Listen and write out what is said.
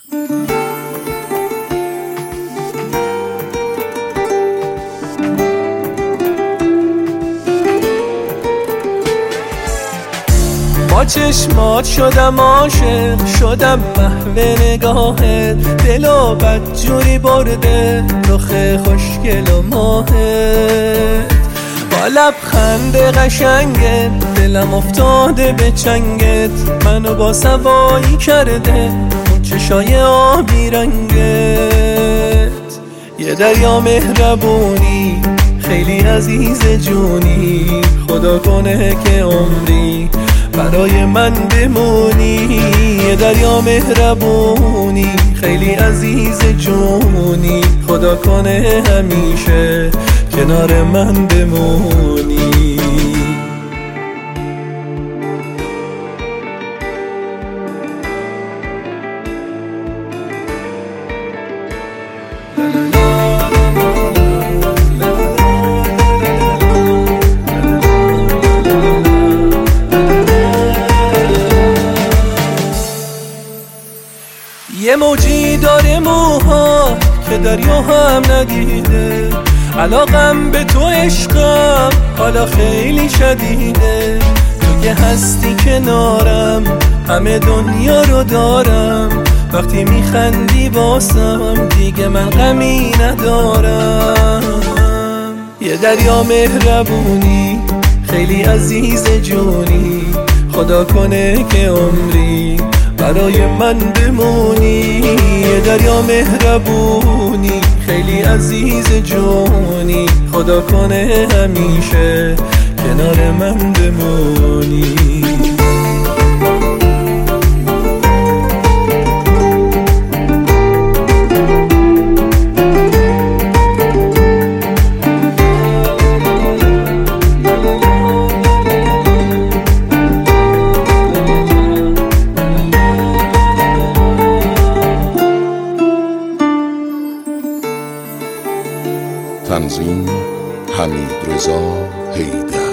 با چشمات شدم عاشق، شدم محو نگاهت، دلو بدجوری برده رخ خوشگل و ماهت. با لبخند قشنگت دلم افتاده به چنگت، منو با سوایی کرده اون چشای آبی رنگت. یه دریا مهربونی خیلی عزیز جونی، خدا کنه که عمری برای من بمونی. یه دریا مهربونی خیلی عزیز جونی، خدا کنه همیشه کنار من بمونی. یه موجی داره موها که دریا هم ندیده، علاقم به تو عشقم حالا خیلی شدیده. تو که هستی کنارم همه دنیا رو دارم، وقتی میخندی باسم دیگه من غمی ندارم. یه دریا مهربونی خیلی عزیز جونی، خدا کنه که عمری برای من بمونی. یه دریا مهربونی خیلی عزیز جونی، خدا کنه همیشه کنار من بمونی. تنظیم حمیدرضا حیدر.